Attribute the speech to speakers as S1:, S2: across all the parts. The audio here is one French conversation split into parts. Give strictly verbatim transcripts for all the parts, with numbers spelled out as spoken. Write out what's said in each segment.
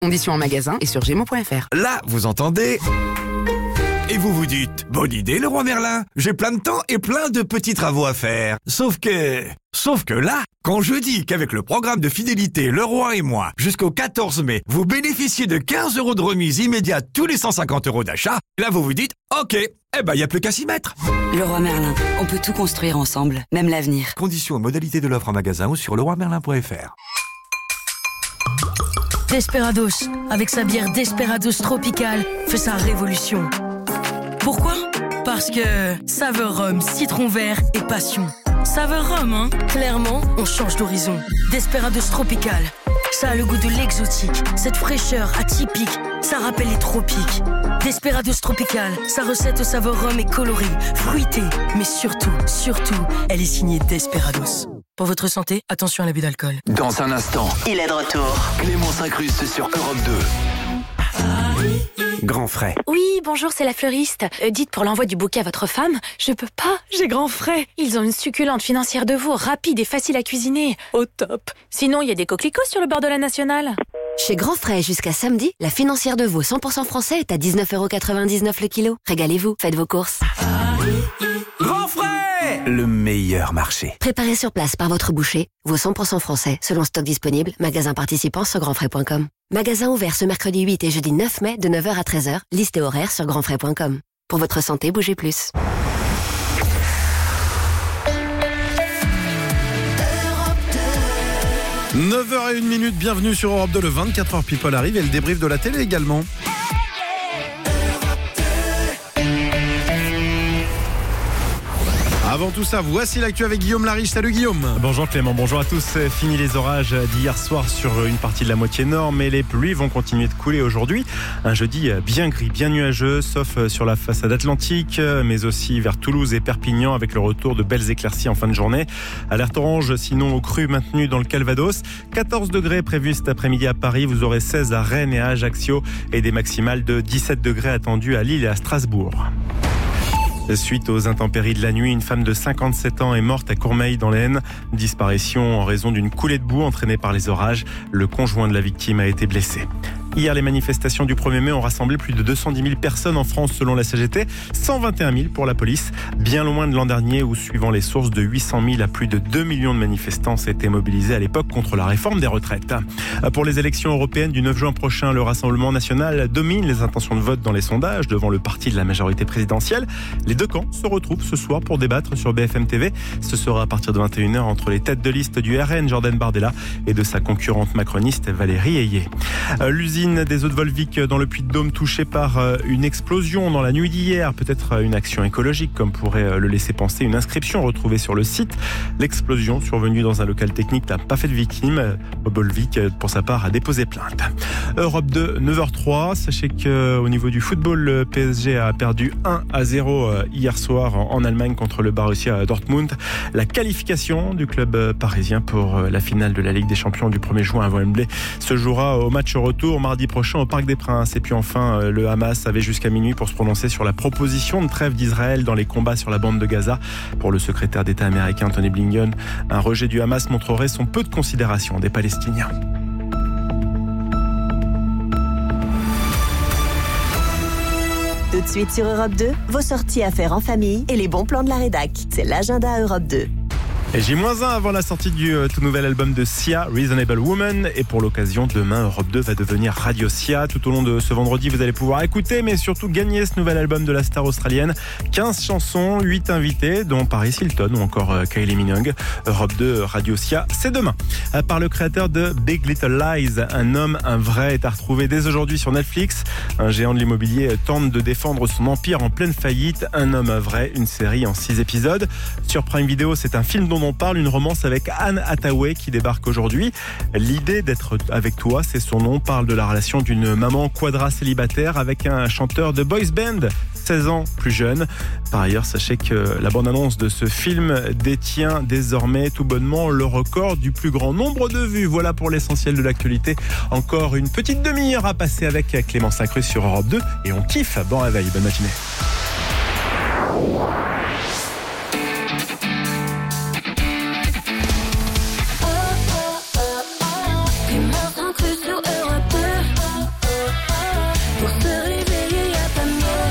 S1: Conditions en magasin et sur gémeaux point f r.
S2: Là, vous entendez... Et vous vous dites, bonne idée Leroy Merlin, j'ai plein de temps et plein de petits travaux à faire. Sauf que... Sauf que là, quand je dis qu'avec le programme de fidélité Leroy et moi, jusqu'au quatorze mai, vous bénéficiez de quinze euros de remise immédiate tous les cent cinquante euros d'achat, là vous vous dites, ok, eh ben y a plus qu'à s'y mettre.
S3: Leroy Merlin, on peut tout construire ensemble, même l'avenir.
S2: Conditions et modalités de l'offre en magasin ou sur leroy merlin point f r.
S4: Desperados, avec sa bière Desperados Tropical, fait sa révolution. Pourquoi ? Parce que saveur rhum, citron vert et passion. Saveur rhum, hein ? Clairement, on change d'horizon. Desperados Tropical, ça a le goût de l'exotique, cette fraîcheur atypique, ça rappelle les tropiques. Desperados Tropical, sa recette au saveur rhum est colorée, fruitée, mais surtout, surtout, elle est signée Desperados. Pour votre santé, attention à l'abus d'alcool.
S5: Dans un instant,
S6: il est de retour.
S5: Clément s'incruste sur Europe deux.
S2: Grand frais.
S7: Oui, bonjour, c'est la fleuriste. Euh, dites pour l'envoi du bouquet à votre femme, je peux pas, j'ai grand frais. Ils ont une succulente financière de veau, rapide et facile à cuisiner. Au top. Sinon, il y a des coquelicots sur le bord de la nationale.
S8: Chez Grand Frais, jusqu'à samedi, la financière de veau cent pour cent français est à dix-neuf euros quatre-vingt-dix-neuf le kilo. Régalez-vous, faites vos courses.
S2: Grand frais, le meilleur marché.
S8: Préparé sur place par votre boucher, veau cent pour cent français, selon stock disponible, magasin participant sur grand frais point com. Magasin ouvert ce mercredi huit et jeudi neuf mai de neuf heures à treize heures, liste et horaire sur grand frais point com. Pour votre santé, bougez plus.
S9: neuf heures zéro un, bienvenue sur Europe deux, le vingt-quatre heures People arrive et le débrief de la télé également. Avant tout ça, voici l'actu avec Guillaume Lariche. Salut Guillaume.
S10: Bonjour Clément, bonjour à tous. Fini les orages d'hier soir sur une partie de la moitié nord, mais les pluies vont continuer de couler aujourd'hui. Un jeudi bien gris, bien nuageux, sauf sur la façade atlantique, mais aussi vers Toulouse et Perpignan avec le retour de belles éclaircies en fin de journée. Alerte orange, sinon au cru maintenu dans le Calvados. quatorze degrés prévus cet après-midi à Paris. Vous aurez seize à Rennes et à Ajaccio et des maximales de dix-sept degrés attendus à Lille et à Strasbourg. Suite aux intempéries de la nuit, une femme de cinquante-sept ans est morte à Courmeil dans l'Aisne. Disparition en raison d'une coulée de boue entraînée par les orages. Le conjoint de la victime a été blessé. Hier, les manifestations du premier mai ont rassemblé plus de deux cent dix mille personnes en France selon la C G T, cent vingt et un mille pour la police, bien loin de l'an dernier où, suivant les sources, de huit cent mille à plus de deux millions de manifestants s'étaient mobilisés à l'époque contre la réforme des retraites. Pour les élections européennes du neuf juin prochain, le Rassemblement national domine les intentions de vote dans les sondages devant le parti de la majorité présidentielle. Les deux camps se retrouvent ce soir pour débattre sur B F M T V. Ce sera à partir de vingt et une heures entre les têtes de liste du R N, Jordan Bardella, et de sa concurrente macroniste Valérie Ayé. L'usine des eaux de Volvic dans le Puy-de-Dôme touchée par une explosion dans la nuit d'hier. Peut-être une action écologique, comme pourrait le laisser penser une inscription retrouvée sur le site. L'explosion survenue dans un local technique n'a pas fait de victime. Volvic, pour sa part, a déposé plainte. Europe deux, neuf heures trois. Sachez qu'au niveau du football, le P S G a perdu un à zéro hier soir en Allemagne contre le Borussia Dortmund. La qualification du club parisien pour la finale de la Ligue des Champions du premier juin à Wembley se jouera au match retour mardi prochain au Parc des Princes. Et puis enfin, le Hamas avait jusqu'à minuit pour se prononcer sur la proposition de trêve d'Israël dans les combats sur la bande de Gaza. Pour le secrétaire d'État américain Tony Blinken, un rejet du Hamas montrerait son peu de considération des Palestiniens.
S6: Tout de suite sur Europe deux, vos sorties à faire en famille et les bons plans de la rédac. C'est l'agenda Europe deux.
S10: Et J un avant la sortie du euh, tout nouvel album de Sia, Reasonable Woman. Et pour l'occasion, demain, Europe deux va devenir Radio Sia. Tout au long de ce vendredi, vous allez pouvoir écouter, mais surtout gagner ce nouvel album de la star australienne. quinze chansons, huit invités, dont Paris Hilton ou encore euh, Kylie Minogue. Europe deux, Radio Sia, c'est demain. Euh, par le créateur de Big Little Lies, Un homme, un vrai est à retrouver dès aujourd'hui sur Netflix. Un géant de l'immobilier tente de défendre son empire en pleine faillite. Un homme, un vrai, une série en six épisodes. Sur Prime Video, c'est un film dont on parle, une romance avec Anne Hathaway qui débarque aujourd'hui. L'idée d'être avec toi, c'est son nom, parle de la relation d'une maman quadra célibataire avec un chanteur de boys band, seize ans plus jeune. Par ailleurs, sachez que la bande-annonce de ce film détient désormais tout bonnement le record du plus grand nombre de vues. Voilà pour l'essentiel de l'actualité. Encore une petite demi-heure à passer avec Clément S'incruste sur Europe deux et on kiffe. Bon réveil, bonne matinée.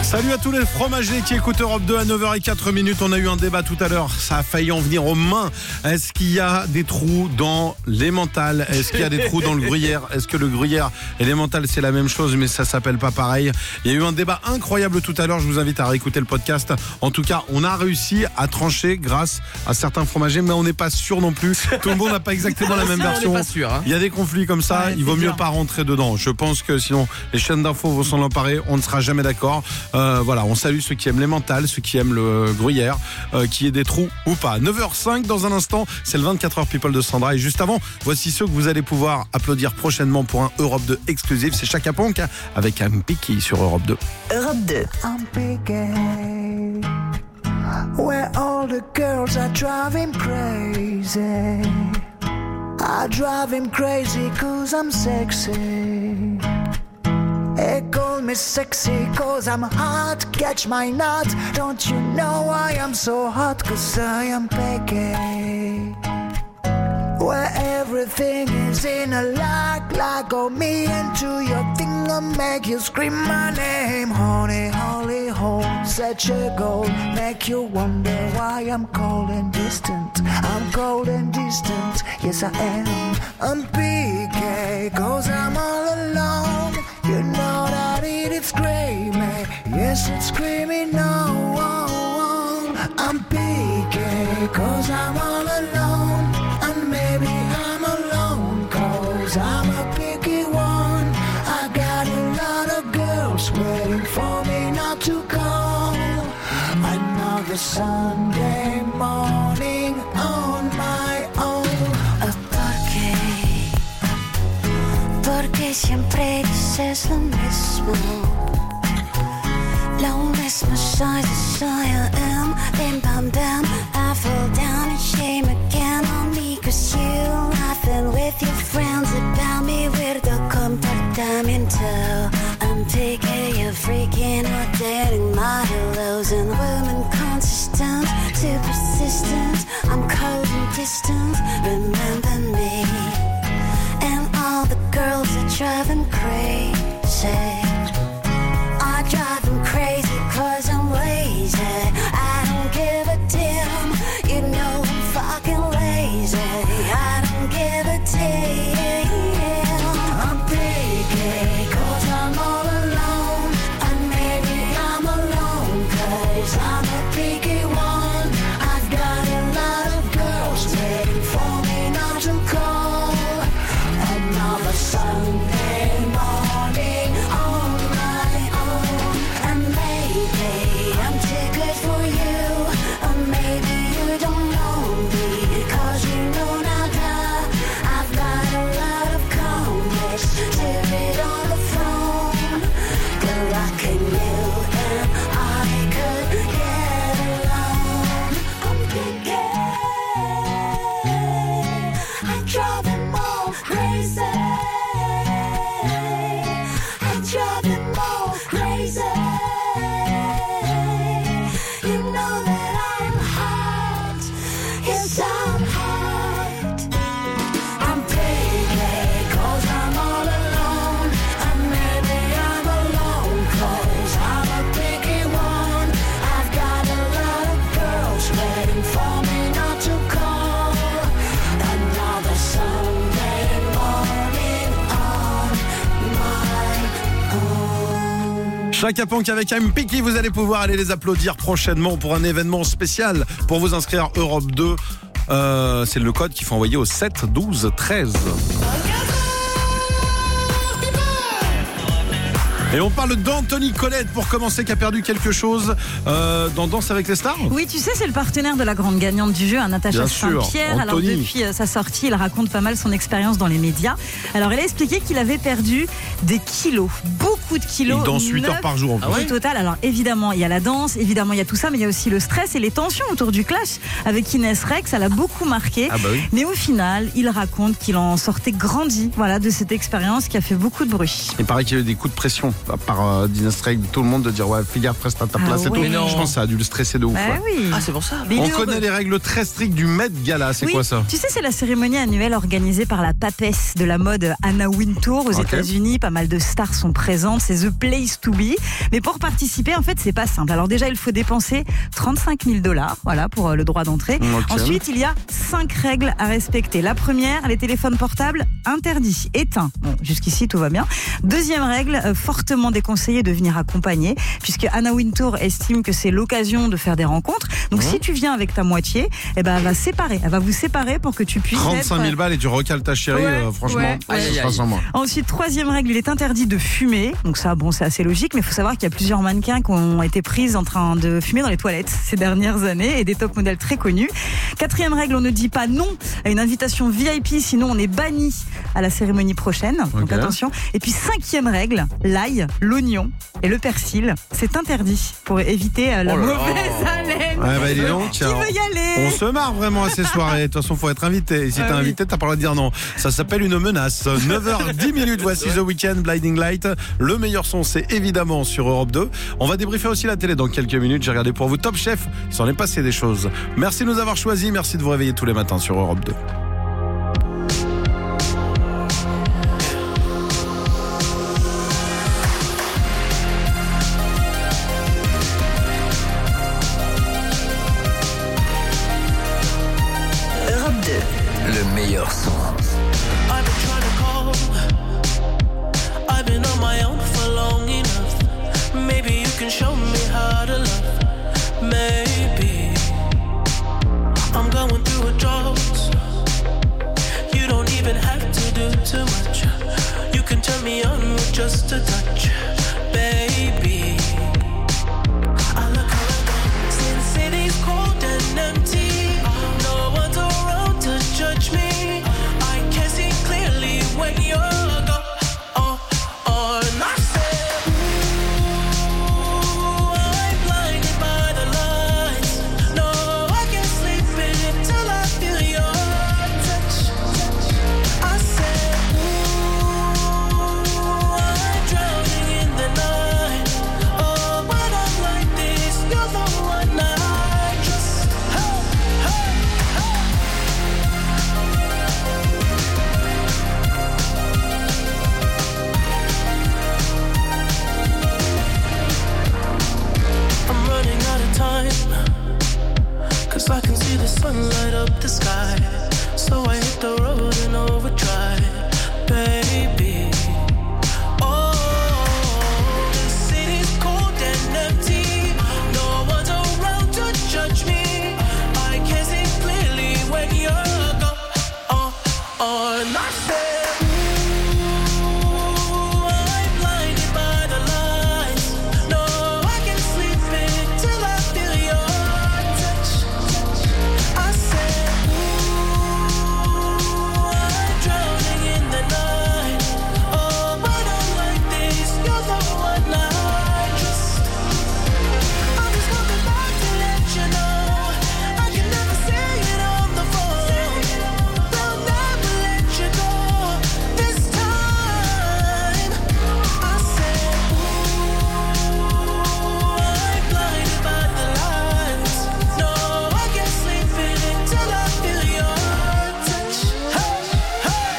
S9: Salut à tous les fromagers qui écoutent Europe deux à neuf heures zéro quatre minutes. On a eu un débat tout à l'heure. Ça a failli en venir aux mains. Est-ce qu'il y a des trous dans l'emmental? Est-ce qu'il y a des trous dans le gruyère? Est-ce que le gruyère et l'emmental c'est la même chose mais ça s'appelle pas pareil? Il y a eu un débat incroyable tout à l'heure. Je vous invite à réécouter le podcast. En tout cas, on a réussi à trancher grâce à certains fromagers, mais on n'est pas sûr non plus. Tout le monde n'a pas exactement la même version.
S11: On n'est pas sûr, hein.
S9: Il y a des conflits comme ça.
S11: Ouais,
S9: il vaut mieux
S11: dur.
S9: pas rentrer dedans. Je pense que sinon les chaînes d'infos vont s'en emparer. On ne sera jamais d'accord. Euh, voilà, on salue ceux qui aiment l'emmental, ceux qui aiment le gruyère, euh, qu'il y ait des trous ou pas. neuf heures cinq dans un instant, c'est le vingt-quatre heures People de Sandra. Et juste avant, voici ceux que vous allez pouvoir applaudir prochainement pour un Europe deux exclusif. C'est Chaka Ponk avec un Picky sur Europe deux.
S6: Europe deux.
S12: I'm picking where all the girls are driving crazy. I drive him crazy cause I'm sexy. They call me sexy cause I'm hot. Catch my nut. Don't you know I am so hot? Cause I am picky. Where everything is in a lock. Like go me into your thing and make you scream my name. Honey, holy hole, such a goal. Make you wonder why I'm cold and distant. I'm cold and distant, yes I am. I'm picky cause I'm all alone. You know that it is screaming, yes it's screaming no. I'm picky cause I'm all alone. And maybe I'm alone cause I'm a picky one. I got a lot of girls waiting for me not to call. Another Sunday morning on my own.
S13: ¿Por qué? Porque siempre dices lo mismo. Lo mismo soy, soy I am. Bim bam bam, I fall down in shame again on me. Cause you laughing with your friends about me. Weirdo comportamiento. I'm picky, you're freaking out, dating modelos and women consistent, too persistent. I'm cold and distant, remember me. And all the girls are driving crazy. I drive them crazy cause I'm lazy. I don't give a damn, you know I'm fucking lazy. I don't give a damn.
S12: I'm picky cause I'm all alone. And maybe I'm alone cause I'm a picky one. I've got a lot of girls waiting for me not to call. Another Sunday morning on my own. And maybe I'm too good for you. Or maybe you don't know me cause you know nada. I've got a lot of comments to read on the phone. Good luck in you and I could get along. I'm picky. I drive them all crazy. I drive them all crazy. You know that I'm hot. Yes, I'm hot. I'm picky cause I'm all alone. And maybe I'm alone cause I'm a picky one. I've got a lot of girls waiting for me not to call. Another Sunday morning on my own.
S9: Chaka Ponk avec I'm Picky, vous allez pouvoir aller les applaudir prochainement pour un événement spécial. Pour vous inscrire Europe deux, euh, c'est le code qu'il faut envoyer au sept douze treize. Et on parle d'Anthony Colette pour commencer, qui a perdu quelque chose euh, dans Danse avec les stars.
S14: Oui, tu sais, c'est le partenaire de la grande gagnante du jeu, hein, Natacha
S9: Bien sûr,
S14: Saint-Pierre. Alors
S9: Anthony.
S14: depuis euh, sa sortie, il raconte pas mal son expérience dans les médias. Alors il a expliqué qu'il avait perdu des kilos, beaucoup de kilos.
S9: Il danse huit
S14: neuf
S9: heures par jour en plus.
S14: Au
S9: Ah ouais
S14: total, alors évidemment, il y a la danse, évidemment, il y a tout ça, mais il y a aussi le stress et les tensions autour du clash avec Inès Reix. Ça l'a beaucoup marqué.
S9: Ah bah oui.
S14: Mais au final, il raconte qu'il en sortait grandi, voilà, de cette expérience qui a fait beaucoup de bruit.
S9: Il paraît qu'il y a eu des coups de pression par euh, Inès Reix, tout le monde, de dire ouais, fais gaffe, reste à ta
S14: Ah
S9: place et
S14: ouais.
S9: tout.
S14: Non.
S9: Je pense que ça a dû le stresser de ouf.
S14: Bah
S9: ouais.
S14: oui.
S11: Ah, c'est pour ça.
S14: Mais il
S9: On
S14: est
S9: connaît
S14: heureux.
S9: les règles très strictes du Met Gala. C'est
S14: Oui,
S9: quoi ça?
S14: Tu sais, c'est la cérémonie annuelle organisée par la papesse de la mode Anna Wintour aux
S9: Ok.
S14: États-Unis. Pas mal de stars sont présentes. c'est The Place to Be. Mais pour participer, en fait, c'est pas simple. Alors déjà, il faut dépenser trente-cinq mille dollars, voilà, pour le droit d'entrée.
S9: Okay.
S14: Ensuite, il y a cinq règles à respecter. La première, les téléphones portables interdits, éteints. Bon, jusqu'ici, tout va bien. Deuxième règle, euh, fortement déconseillé de venir accompagné, puisque Anna Wintour estime que c'est l'occasion de faire des rencontres. Donc, mmh. si tu viens avec ta moitié, eh ben, elle va séparer. Elle va vous séparer pour que tu puisses
S9: trente-cinq mille
S14: être...
S9: balles et tu recales ta chérie,
S14: ouais,
S9: euh, franchement,
S14: ouais,
S9: ouais.
S14: ouais.
S9: Ça sera sans moi.
S14: Ensuite, troisième règle, il est interdit de fumer. Donc ça, bon, c'est assez logique, mais il faut savoir qu'il y a plusieurs mannequins qui ont été prises en train de fumer dans les toilettes ces dernières années et des top modèles très connus. Quatrième règle, on ne dit pas non à une invitation V I P, sinon on est banni à la cérémonie prochaine. Okay. Donc attention. Et puis cinquième règle, l'ail, l'oignon et le persil, c'est interdit pour éviter la oh mauvaise oh. haleine.
S9: Ouais, bah, dis donc,
S14: Qui veut y aller?
S9: On se marre vraiment à ces soirées. De toute façon, faut être invité. Et si ah, t'es oui. invité, t'as pas le droit de dire non. Ça s'appelle une menace. neuf heures dix minutes, voici The Weeknd, Blinding Light. Le meilleur son, c'est évidemment sur Europe deux. On va débriefer aussi la télé dans quelques minutes. J'ai regardé pour vous Top Chef. Il s'en est passé des choses. Merci de nous avoir choisis. Merci de vous réveiller tous les matins sur Europe deux.
S5: Le meilleur son.
S11: I've been trying to call. I've been on my own for long enough. Maybe you can show me how to love. Maybe I'm going through a drought. You don't even have to do too much. You can turn me on with just a touch, baby. I look around, since city's cold and empty. No one's around to judge me. I can see clearly when you're gone. Oh, oh, and I said, ooh, I'm blinded by the lights. No, I can't sleep until I feel your touch. I said, ooh, I'm drowning in the night. Oh, when I'm like this, you're the one I trust. Hey, hey, hey. I'm running out of time, cause I can see the sun light up the sky. So I hit the road in overdrive, baby. Oh, the city's cold and empty. No one's around to judge me. I can see clearly when you're gone. Oh, oh, and I said, ooh, I'm blinded by the lights. No, I can't sleep until I feel your touch. I said, ooh, I'm drowning in the night. Oh, when I'm like this, you're the one I trust. I'm just coming back to let you know I can never say it on the phone. They'll never let you go this time. I said, ooh, I'm blinded by the lights. No, I can't sleep until I feel your touch. Hey, hey,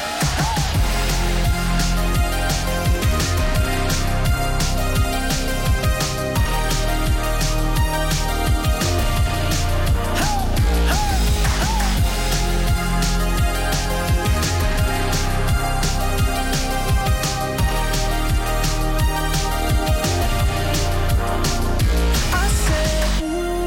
S11: I said,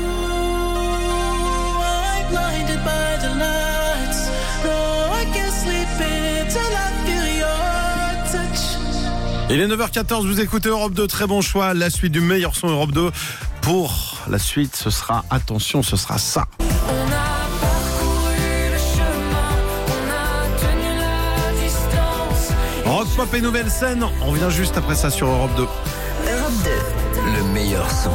S11: ooh, I'm blinded by the lights. No, I can't sleep until I feel your touch.
S9: Il est neuf heures quatorze, vous écoutez Europe deux, très bon choix. La suite du meilleur son Europe deux. Pour la suite, ce sera, attention, ce sera ça.
S11: On a parcouru le chemin, on a tenu la distance.
S9: Rock, pop et nouvelle scène. On vient juste après ça sur Europe deux.
S6: Europe deux.
S5: Le meilleur son.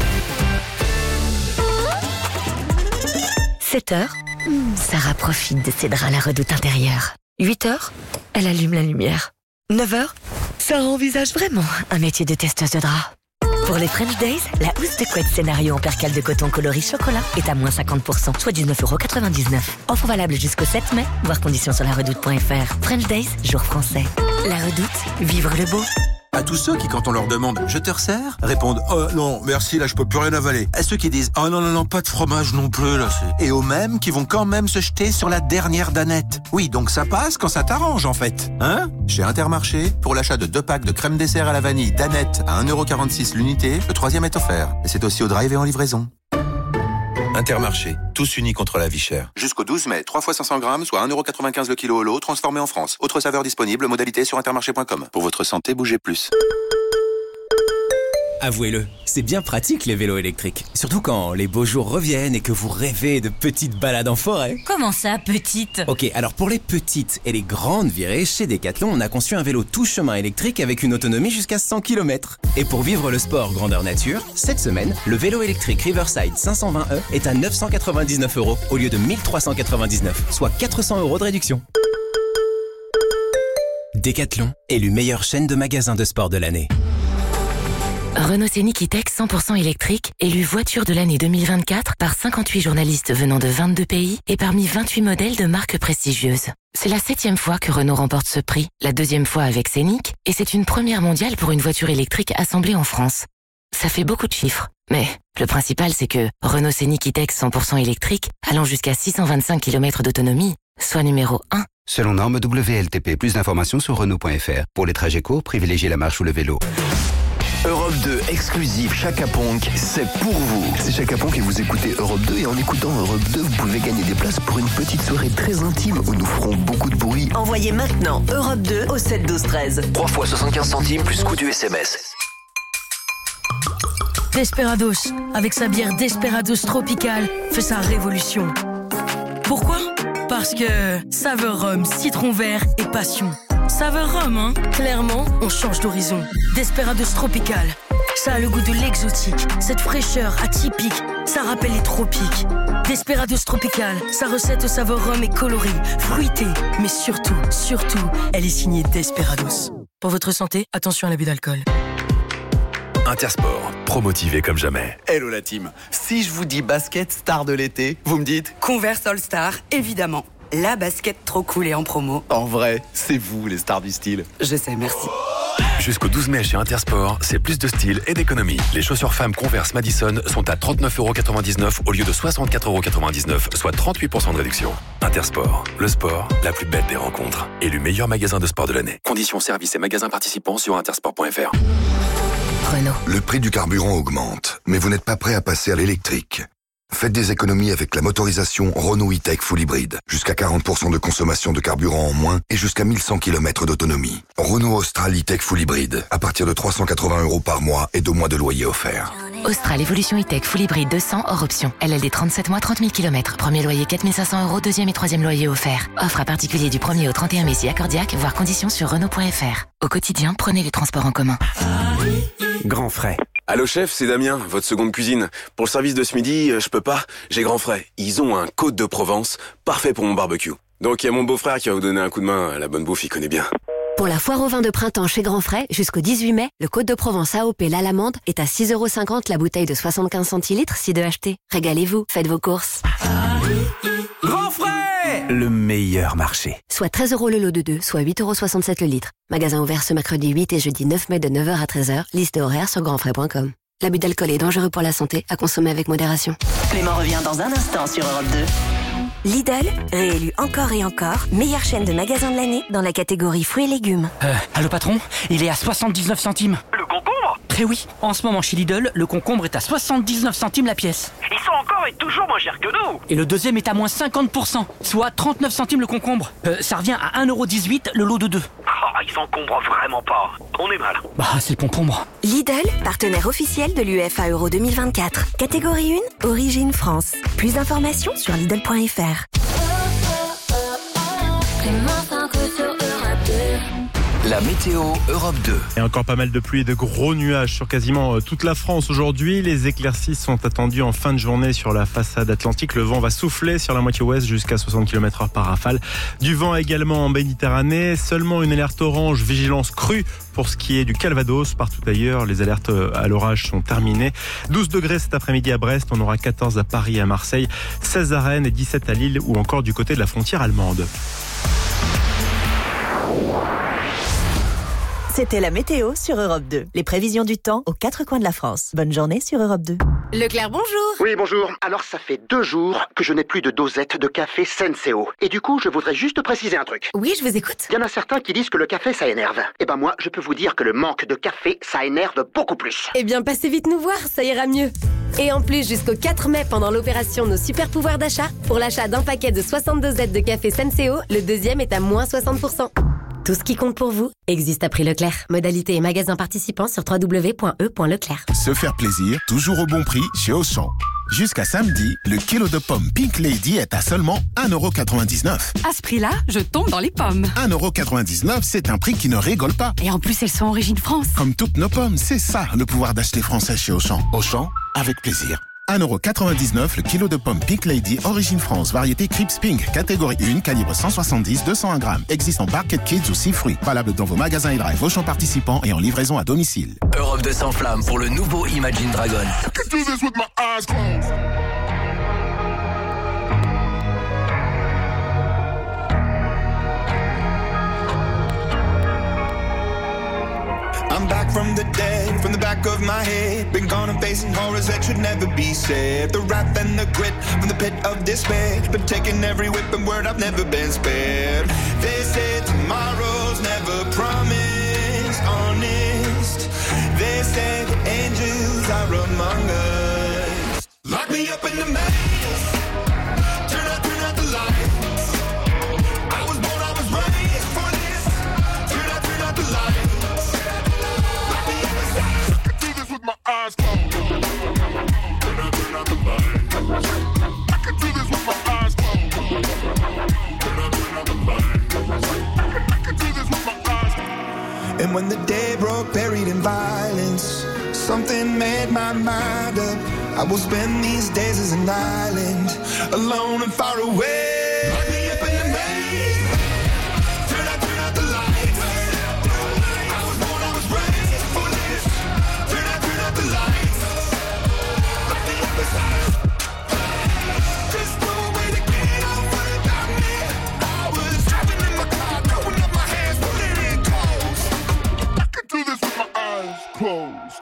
S15: sept heures, Sarah profite de ses draps à la redoute intérieure. huit heures, elle allume la lumière. neuf heures, Sarah envisage vraiment un métier de testeuse de draps. Pour les French Days, la housse de couette scénario en percale de coton coloris chocolat est à moins cinquante pour cent, soit dix-neuf euros quatre-vingt-dix-neuf. Offre valable jusqu'au sept mai, voir conditions sur la redoute point f r. French Days, jour français. La redoute, vivre le beau.
S16: À tous ceux qui, quand on leur demande « Je te resserre ?» répondent « Oh non, merci, là je peux plus rien avaler ». À ceux qui disent « Oh non, non, non, pas de fromage non plus, là c'est... » Et aux mêmes qui vont quand même se jeter sur la dernière danette. Oui, donc ça passe quand ça t'arrange en fait. Hein ? Chez Intermarché, pour l'achat de deux packs de crème dessert à la vanille danette à un euro quarante-six l'unité, le troisième est offert. Et c'est aussi au drive et en livraison. Intermarché, tous unis contre la vie chère. Jusqu'au douze mai, trois fois cinq cents grammes, soit un euro quatre-vingt-quinze le kilo au lot, transformé en France. Autre saveur disponible, modalité sur intermarché point com. Pour votre santé, bougez plus.
S17: Avouez-le, c'est bien pratique les vélos électriques. Surtout quand les beaux jours reviennent et que vous rêvez de petites balades en forêt.
S18: Comment ça, petite ?
S17: Ok, alors pour les petites et les grandes virées, chez Decathlon, on a conçu un vélo tout chemin électrique avec une autonomie jusqu'à cent kilomètres. Et pour vivre le sport grandeur nature, cette semaine, le vélo électrique Riverside cinq cent vingt E est à neuf cent quatre-vingt-dix-neuf euros au lieu de mille trois cent quatre-vingt-dix-neuf, soit quatre cents euros de réduction. Decathlon, élu meilleure chaîne de magasins de sport de l'année.
S19: Renault Scénic E-Tech cent pour cent électrique, élu voiture de l'année deux mille vingt-quatre par cinquante-huit journalistes venant de vingt-deux pays et parmi vingt-huit modèles de marques prestigieuses. C'est la septième fois que Renault remporte ce prix, la deuxième fois avec Scénic, et c'est une première mondiale pour une voiture électrique assemblée en France. Ça fait beaucoup de chiffres, mais le principal c'est que Renault Scénic E-Tech cent pour cent électrique, allant jusqu'à six cent vingt-cinq kilomètres d'autonomie, soit numéro un.
S20: Selon norme W L T P, plus d'informations sur Renault point F R. Pour les trajets courts, privilégiez la marche ou le vélo.
S5: Europe deux, exclusif Chaka Ponk, c'est pour vous. C'est Chaka Ponk et vous écoutez Europe deux et en écoutant Europe deux, vous pouvez gagner des places pour une petite soirée très intime où nous ferons beaucoup de bruit.
S6: Envoyez maintenant Europe deux au sept douze treize.
S5: trois fois soixante-quinze centimes plus coût du S M S.
S4: Desperados, avec sa bière Desperados Tropical, fait sa révolution. Pourquoi ? Parce que saveur rhum, citron vert et passion. Saveur rhum, hein ? Clairement, on change d'horizon. Desperados Tropical, ça a le goût de l'exotique. Cette fraîcheur atypique, ça rappelle les tropiques. Desperados Tropical, sa recette au saveur rhum est colorée, fruitée. Mais surtout, surtout, elle est signée Desperados. Pour votre santé, attention à l'abus d'alcool.
S21: Intersport, promotivé comme jamais. Hello la team, si je vous dis basket star de l'été, vous me dites
S22: Converse All Star, évidemment. La basket trop cool et en promo.
S21: En vrai, c'est vous les stars du style.
S22: Je sais, merci.
S21: Jusqu'au douze mai chez Intersport, c'est plus de style et d'économie. Les chaussures femmes Converse Madison sont à trente-neuf euros quatre-vingt-dix-neuf au lieu de soixante-quatre euros quatre-vingt-dix-neuf, soit trente-huit pour cent de réduction. Intersport, le sport, la plus belle des rencontres. Élu meilleur magasin de sport de l'année. Conditions, services et magasins participants sur intersport point F R.
S19: Renault.
S23: Le prix du carburant augmente, mais vous n'êtes pas prêt à passer à l'électrique. Faites des économies avec la motorisation Renault E-Tech Full Hybrid. Jusqu'à quarante pour cent de consommation de carburant en moins et jusqu'à mille cent kilomètres d'autonomie. Renault Austral E-Tech Full Hybrid. À partir de trois cent quatre-vingts euros par mois et deux mois de loyer offert.
S19: Austral Evolution E-Tech Full Hybrid deux cents hors option. L L D trente-sept mois, trente mille kilomètres. Premier loyer quatre mille cinq cents euros, deuxième et troisième loyer offert. Offre à particulier du premier au trente et un mai si accordiaque, voire conditions sur Renault point F R. Au quotidien, prenez les transports en commun.
S21: Grand frais. Allô chef, c'est Damien, votre seconde cuisine. Pour le service de ce midi, euh, je peux pas, j'ai Grand Frais. Ils ont un Côte de Provence, parfait pour mon barbecue. Donc il y a mon beau-frère qui va vous donner un coup de main, la bonne bouffe, il connaît bien.
S8: Pour la foire au vin de printemps chez Grand Frais, jusqu'au dix-huit mai, le Côte de Provence A O P l'Alamande est à six euros cinquante la bouteille de soixante-quinze centilitres si deux achetés. Régalez-vous, faites vos courses.
S21: Grand Frais, le meilleur marché.
S8: Soit treize euros le lot de deux, soit huit euros soixante-sept le litre. Magasin ouvert ce mercredi huit et jeudi neuf mai de neuf heures à treize heures. Liste et horaire sur grand frais point com. L'abus d'alcool est dangereux pour la santé, à consommer avec modération.
S6: Clément revient dans un instant sur Europe deux.
S24: Lidl, réélu encore et encore, meilleure chaîne de magasins de l'année dans la catégorie fruits et légumes.
S25: Euh, allô patron, il est à soixante-dix-neuf centimes.
S26: Le concombre ?
S25: Eh oui, en ce moment chez Lidl, le concombre est à soixante-dix-neuf centimes la pièce.
S26: Ils sont encore et toujours moins chers que nous.
S25: Et le deuxième est à moins cinquante pour cent, soit trente-neuf centimes le concombre. Euh, ça revient à un euro dix-huit le lot de deux.
S26: Oh, ils s'encombrent vraiment pas. On est mal.
S25: Bah, c'est le concombre.
S24: Lidl, partenaire officiel de l'U F A Euro deux mille vingt-quatre. Catégorie un, origine France. Plus d'informations sur Lidl point F R.
S5: La météo Europe deux.
S10: Et encore pas mal de pluie et de gros nuages sur quasiment toute la France aujourd'hui. Les éclaircies sont attendues en fin de journée sur la façade atlantique. Le vent va souffler sur la moitié ouest jusqu'à soixante kilomètres heure par rafale. Du vent également en Méditerranée. Seulement une alerte orange, vigilance crue pour ce qui est du Calvados. Partout ailleurs, les alertes à l'orage sont terminées. douze degrés cet après-midi à Brest. On aura quatorze à Paris et à Marseille, seize à Rennes et dix-sept à Lille ou encore du côté de la frontière allemande.
S6: C'était la météo sur Europe deux. Les prévisions du temps aux quatre coins de la France. Bonne journée sur Europe deux.
S1: Leclerc, bonjour.
S2: Oui, bonjour. Alors, ça fait deux jours que je n'ai plus de dosette de café Senseo. Et du coup, je voudrais juste préciser un truc.
S1: Oui, je vous écoute.
S2: Il y en a certains qui disent que le café, ça énerve. Eh ben moi, je peux vous dire que le manque de café, ça énerve beaucoup plus.
S1: Eh bien, passez vite nous voir, ça ira mieux. Et en plus, jusqu'au quatre mai, pendant l'opération Nos Super Pouvoirs d'achat, pour l'achat d'un paquet de soixante dosettes de café Senseo, le deuxième est à moins soixante pour cent. Tout ce qui compte pour vous existe à prix Leclerc. Modalité et magasins participants sur w w w point e point leclerc.
S3: Se faire plaisir, toujours au bon prix chez Auchan. Jusqu'à samedi, le kilo de pommes Pink Lady est à seulement un euro quatre-vingt-dix-neuf.
S7: À ce prix-là, je tombe dans les pommes.
S3: un euro quatre-vingt-dix-neuf, c'est un prix qui ne rigole pas.
S7: Et en plus, elles sont origine France.
S3: Comme toutes nos pommes, c'est ça le pouvoir d'acheter français chez Auchan. Auchan, avec plaisir. un euro quatre-vingt-dix-neuf le kilo de pommes Pink Lady, origine France, variété Crips Pink, catégorie un, calibre cent soixante-dix, deux cent un grammes. Existe en Barquette Kids ou six fruits. Valable dans vos magasins et drive, Auchan participants et en livraison à domicile.
S5: Europe deux s'enflamme pour le nouveau Imagine Dragons.
S13: I'm back from the dead, from the back of my head. Been gone and facing horrors that should never be said. The wrath and the grit from the pit of despair. Been taking every whip and word, I've never been spared. They say tomorrow's never promised, honest. They say the angels are among us. Lock me up in the maze. Turn out, turn out the lights. I was born, I was raised for this. Turn out, turn out the lights. My eyes closed. Turn out, turn out the lights. I can do this with my eyes closed. Turn out, turn out the lights. I can do this with my eyes closed. And when the day broke, buried in violence, something made my mind up. I will spend these days as an island, alone and far away. Lock me up in the maze. Turn out, turn out the lights. I was born, I was raised for this. Turn out, turn out the lights. Lock me up inside. Just no way to get out, worry about me. I was driving in my car, throwing up my hands, pulling it close. I can do this with my eyes closed.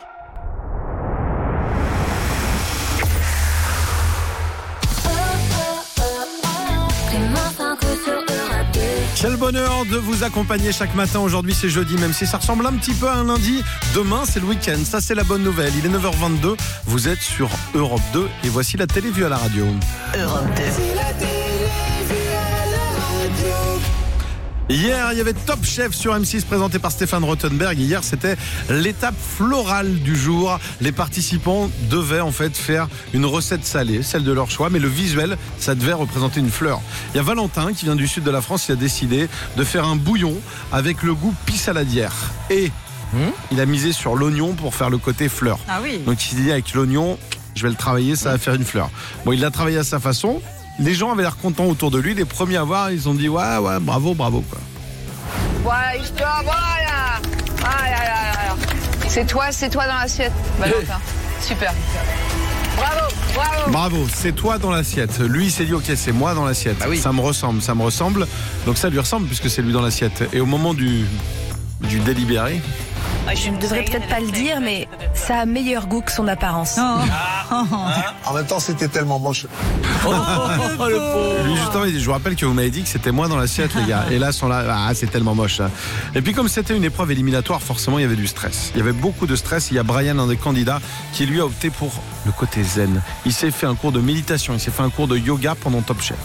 S9: Quel bonheur de vous accompagner chaque matin. Aujourd'hui c'est jeudi, même si ça ressemble un petit peu à un lundi. Demain c'est le week-end, ça c'est la bonne nouvelle. Il est neuf heures vingt-deux, vous êtes sur Europe deux et voici la télé vue à la radio.
S6: Europe deux.
S9: Hier, il y avait Top Chef sur M six présenté par Stéphane Rothenberg. Hier, c'était l'étape florale du jour. Les participants devaient en fait faire une recette salée, celle de leur choix, mais le visuel, ça devait représenter une fleur. Il y a Valentin qui vient du sud de la France, qui a décidé de faire un bouillon avec le goût pissaladière. Et mmh. il a misé sur l'oignon pour faire le côté fleur.
S14: Ah oui.
S9: Donc il s'est dit avec l'oignon, je vais le travailler, ça va faire une fleur. Bon, il l'a travaillé à sa façon. Les gens avaient l'air contents autour de lui. Les premiers à voir, ils ont dit ouais, ouais, bravo, bravo, quoi.
S18: Voilà, histoire, voilà. Ah, là, là, là, là. C'est toi, c'est toi dans l'assiette, Valentin. Super. Bravo, bravo.
S9: Bravo, c'est toi dans l'assiette. Lui, il s'est dit, ok, c'est moi dans l'assiette. Bah oui. Ça me ressemble, ça me ressemble. Donc ça lui ressemble puisque c'est lui dans l'assiette. Et au moment du, du délibéré...
S18: Je ne devrais peut-être pas le dire, mais ça a meilleur goût que son apparence. Oh.
S27: En même temps, c'était tellement moche.
S9: Oh, oh, le pauvre. Lui, justement, il dit, je vous rappelle que vous m'avez dit que c'était moi dans l'assiette, les gars. Et là, sont là, ah, c'est tellement moche. Hein. Et puis, comme c'était une épreuve éliminatoire, forcément, il y avait du stress. Il y avait beaucoup de stress. Il y a Brian, un des candidats, qui lui a opté pour le côté zen. Il s'est fait un cours de méditation, il s'est fait un cours de yoga pendant Top Chef.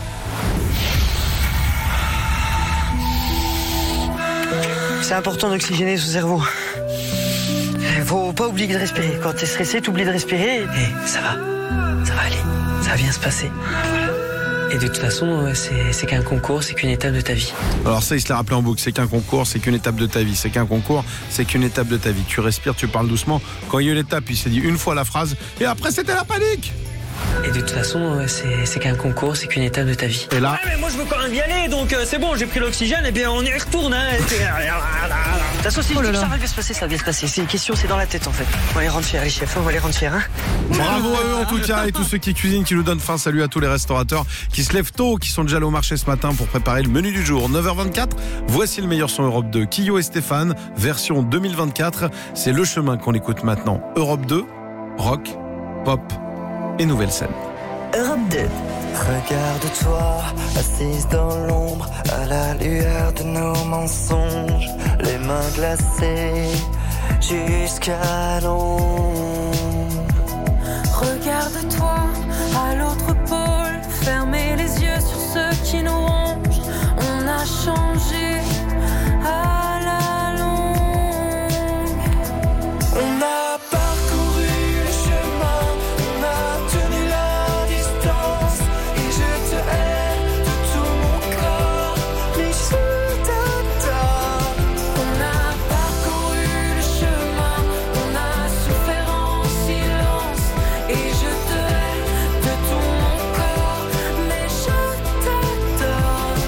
S28: C'est important d'oxygéner son cerveau. Faut pas oublier de respirer. Quand t'es stressé, t'oublies de respirer. Et ça va, ça va aller, ça va bien se passer. Et de toute façon, c'est, c'est qu'un concours, c'est qu'une étape de ta vie.
S9: Alors ça, il se l'a rappelé en boucle. C'est qu'un concours, c'est qu'une étape de ta vie. C'est qu'un concours, c'est qu'une étape de ta vie. Tu respires, tu parles doucement. Quand il y a eu l'étape, il s'est dit une fois la phrase. Et après, c'était la panique.
S28: Et de toute façon, c'est, c'est qu'un concours, c'est qu'une étape de ta vie.
S9: Et là,
S28: ouais, mais moi je veux quand même y aller, donc euh, c'est bon, j'ai pris l'oxygène, et bien on y retourne. Hein. De toute façon, si
S14: Oh
S28: je
S14: là
S28: dis que
S14: là.
S28: ça va bien se passer, ça va bien se passer. C'est une question, c'est dans la tête en fait. On va les rendre fiers, les chefs, on va les rendre fiers. Hein.
S9: bravo à eux en tout cas, et tous ceux qui cuisinent, qui nous donnent faim. Salut à tous les restaurateurs qui se lèvent tôt, qui sont déjà allés au marché ce matin pour préparer le menu du jour. neuf heures vingt-quatre, voici le meilleur son Europe deux. Kyo et Stéphane, version deux mille vingt-quatre. C'est le chemin qu'on écoute maintenant. Europe deux, rock, pop et nouvelle scène.
S6: Europe deux.
S4: Regarde-toi, assise dans l'ombre, à la lueur de nos mensonges, les mains glacées jusqu'à l'ombre.
S11: Regarde-toi à l'autre pôle, fermez les yeux sur ceux qui nous rongent. On a changé à la longue.
S4: On a parcouru le chemin, on a tenu la distance, et je te hais de tout mon corps, mais je t'adore.
S11: On a parcouru le chemin, on a souffert en silence, et je te hais de tout mon corps, mais je t'adore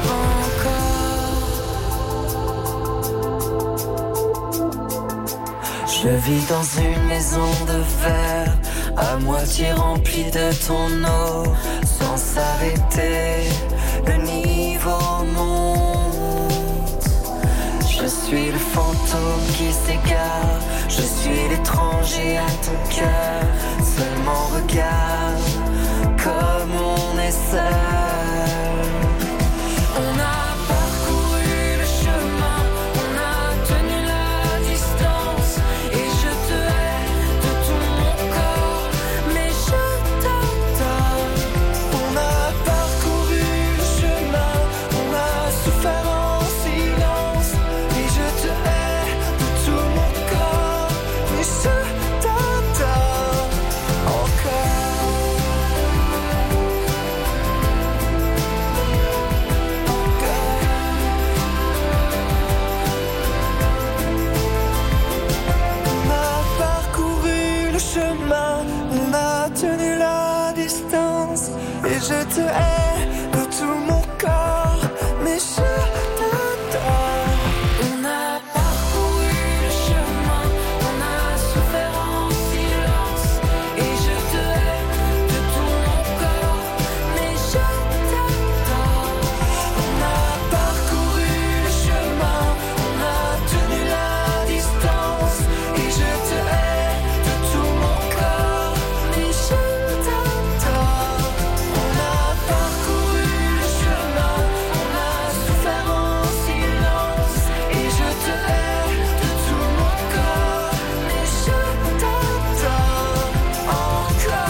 S11: encore.
S4: Je vis dans une maison de verre, à moitié remplie de ton eau, sans s'arrêter, le niveau monte. Je suis le fantôme qui s'égare, je suis l'étranger à ton cœur, seulement regarde comme on est seul.
S11: On a parcouru le chemin, on a tenu la distance, et je te hais de tout mon corps, mais je t'adore.
S4: On a parcouru le chemin, on a souffert en silence, et je te hais de tout mon corps, mais je t'adore encore. On a parcouru le chemin, on a tenu la distance, et je te hais de tout mon corps, mais je t'adore.
S11: On a parcouru le chemin, on a souffert en silence, et je te hais de tout mon corps, mais je t'adore.
S4: On a parcouru le chemin, on a tenu la distance, et je te hais de tout mon corps, mais je t'adore. On a parcouru le chemin, on a souffert en silence, et je te hais de tout mon corps, mais je t'adore encore,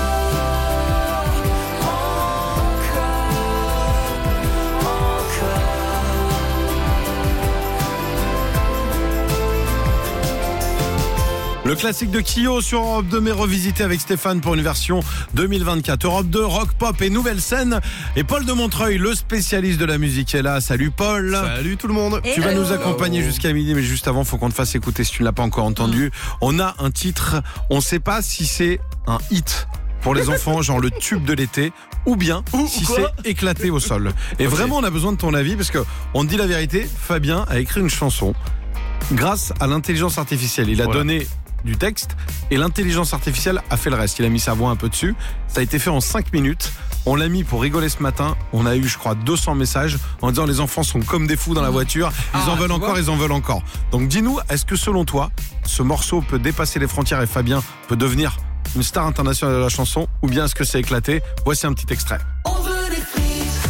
S9: Le classique de Kyo sur Europe deux, mais revisité avec Stéphane pour une version deux mille vingt-quatre. Europe deux, rock, pop et nouvelle scène. Et Paul de Montreuil, le spécialiste de la musique, est là. Salut Paul.
S10: Salut tout le monde.
S9: Tu vas
S14: Hello.
S9: nous accompagner jusqu'à midi, mais juste avant, faut qu'on te fasse écouter si tu ne l'as pas encore entendu. On a un titre, on ne sait pas si c'est un hit pour les enfants, genre le tube de l'été, ou bien si c'est éclaté au sol. Et vraiment, on a besoin de ton avis, parce que on te dit la vérité, Fabien a écrit une chanson grâce à l'intelligence artificielle. Il a
S10: Voilà.
S9: donné du texte et l'intelligence artificielle a fait le reste. Il a mis sa voix un peu dessus. Ça a été fait en cinq minutes. On l'a mis pour rigoler ce matin. On a eu, je crois, deux cents messages en disant les enfants sont comme des fous dans la voiture. Ils
S10: Ah,
S9: en veulent
S10: tu
S9: encore,
S10: vois.
S9: ils en veulent encore. Donc dis-nous, est-ce que selon toi, ce morceau peut dépasser les frontières et Fabien peut devenir une star internationale de la chanson, ou bien est-ce que c'est éclaté? Voici un petit extrait.
S11: On veut des frites,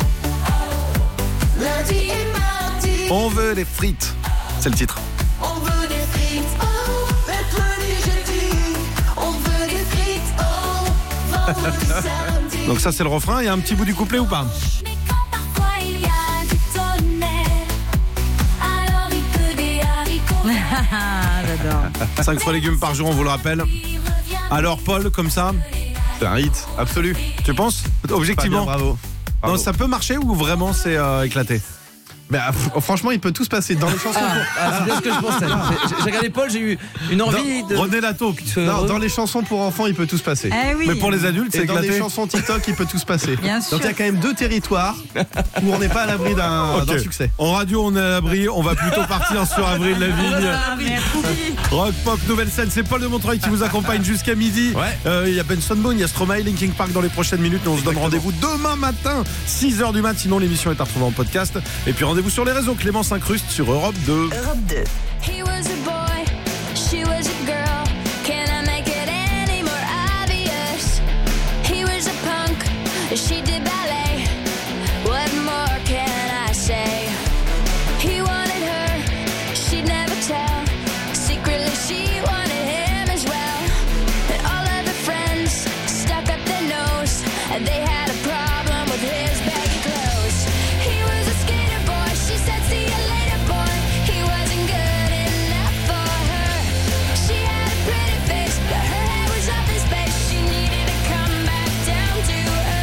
S11: lundi et mardi.
S9: On veut des frites. C'est le titre.
S11: On veut des frites, oh, mercredi, jeudi. On veut des frites, oh, vendredi, samedi.
S9: Donc ça c'est le refrain. Il y a un petit bout du couplet ou pas?
S11: Parfois il y a du tonnerre, alors il peut des haricots.
S14: J'adore.
S9: cinq fois légumes par jour, on vous le rappelle. Alors Paul, comme ça,
S10: C'est un hit, absolu.
S9: tu penses? Objectivement.
S10: Fabien, bravo.
S9: Non,
S10: Bravo.
S9: ça peut marcher ou vraiment c'est euh, éclaté? Mais ah, franchement, il peut tout se passer dans les chansons.
S12: Ah,
S9: pour...
S12: ah, c'est bien ce que je pensais. J'ai, j'ai regardé Paul, j'ai eu une envie
S9: dans,
S12: de.
S9: René Lato. Non, dans les chansons pour enfants, il peut tout se passer.
S14: Eh oui.
S9: Mais pour les adultes, c'est
S14: Et
S9: dans
S14: éclaté.
S9: les chansons TikTok, il peut tout se passer.
S14: Bien sûr.
S9: Donc il y a quand même deux territoires où on n'est pas à l'abri d'un, Ok. d'un succès.
S15: En radio, on est à l'abri. On va plutôt partir sur Avril Lavigne. Rock Pop Nouvelle Scène, c'est Paul de Montreuil qui vous accompagne jusqu'à midi. Euh, Il y a Benson Boone, il y a Stromae, Linkin Park dans les prochaines minutes. Mais on se donne rendez-vous demain matin, six heures du mat. Sinon, l'émission est à retrouver en podcast. Et puis rendez-vous sur les réseaux. Clément s'incruste sur Europe deux.
S6: Europe deux.
S11: He was a boy, she was a girl. Can I make it any more obvious? He was a punk, she did ballet. What more can I say? He wanted her, she'd never tell. Secretly she wanted him as well. And all of her friends stuck up their nose, and they had a problem with his baggy clothes. He was a skater boy, she said see you later boy. He wasn't good enough for her. She had a pretty face, but her head was up in space. She needed to come back down to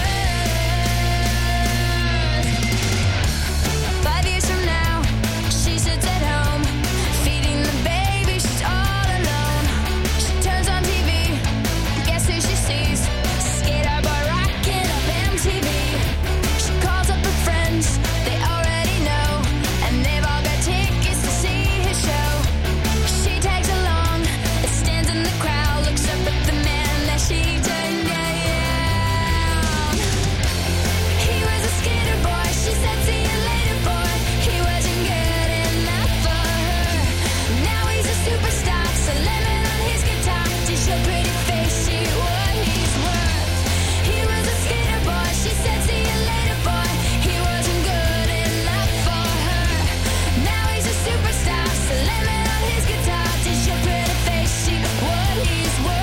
S11: earth. Five years from now, she sits at home, feeding the baby, she's all alone. She turns on T V, guess who she sees? Skater boy rocking up M T V. She calls up her friends, they already know, and they've all got tickets to see his show. She tags along, and stands in the crowd, looks up at the man that she turned down. He was a skater boy, she said see you later boy. He wasn't good enough for her. Now he's a superstar, slamming on his guitar. Did your pretty face see what he's worth? He was a skater boy, she said see you later boy. He wasn't good enough for her. Now he's a superstar, slamming on his guitar. Did your pretty face see what he's worth?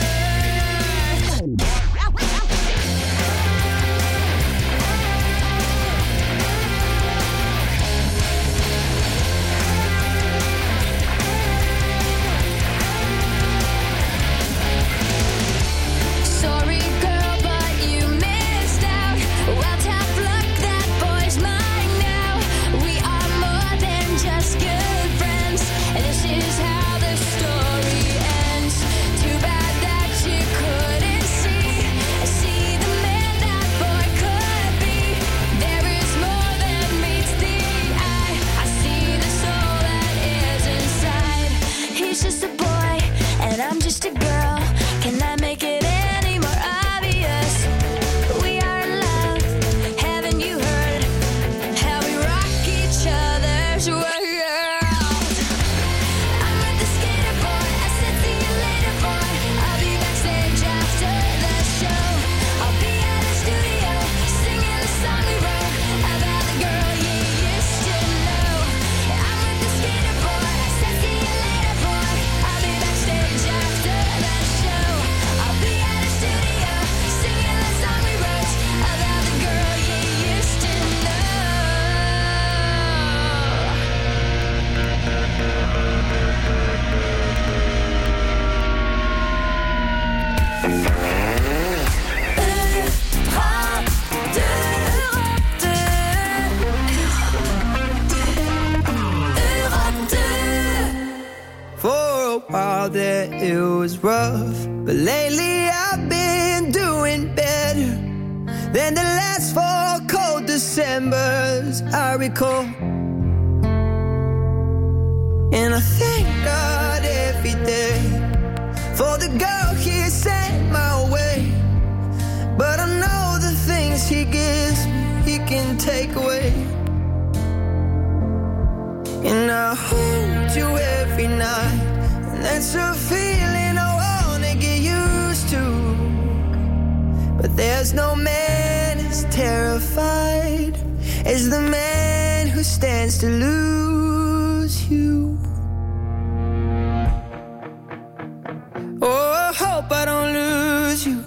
S11: Sorry, girl, but you missed out. Well, tough luck, that boy's mine now. We are more than just good friends, and this is how the story ends. Too bad that you couldn't see, see the man that boy could be. There is more than meets the eye. I see the soul that is inside. He's just a boy, and I'm just a girl. Can I make it any more obvious? We are in love. Haven't you heard how we rock each other's world? I'm with the skater boy. I said see you later, boy. I'll be backstage after the show. I'll be at the studio singing the song we wrote about the girl you used to know. I'm with the skater boy. I said see you later, boy. I'll be backstage after the show. I'll be at the studio singing the song we wrote about the girl you used to know.
S4: For a while there it was rough, but lately I've been doing better than the last four cold Decembers I recall. And I thank God every day for the girl He sent my way. But I know the things He gives me, He can take away. And I hold you every night, and that's a feeling I wanna get used to. But there's no man as terrified as the man who stands to lose you. Oh, I hope I don't lose you.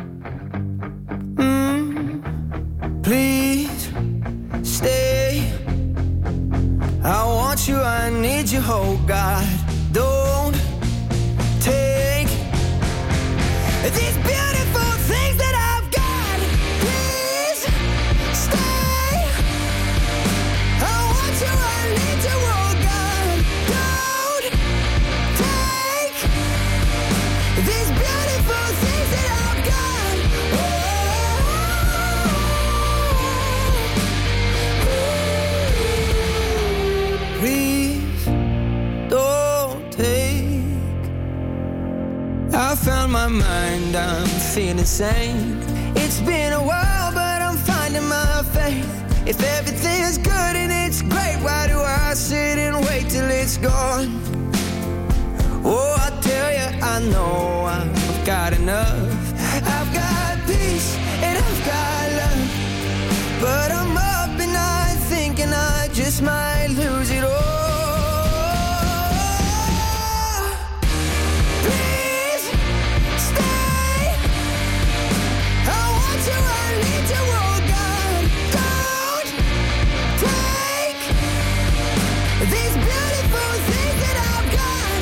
S4: Mm, please stay. I want you, I need you, oh God. Don't take these beautiful things that I've got. Please stay. I want I found my mind, I'm feeling sane. It's been a while, but I'm finding my faith. If everything's good and it's great, why do I sit and wait till it's gone? Oh, I tell you, I know I've got enough. I've got peace and I've got love, but I'm up and I thinking I just might lose it all. Please stay. I want you, I need you, oh God. Don't take these beautiful things that I've got.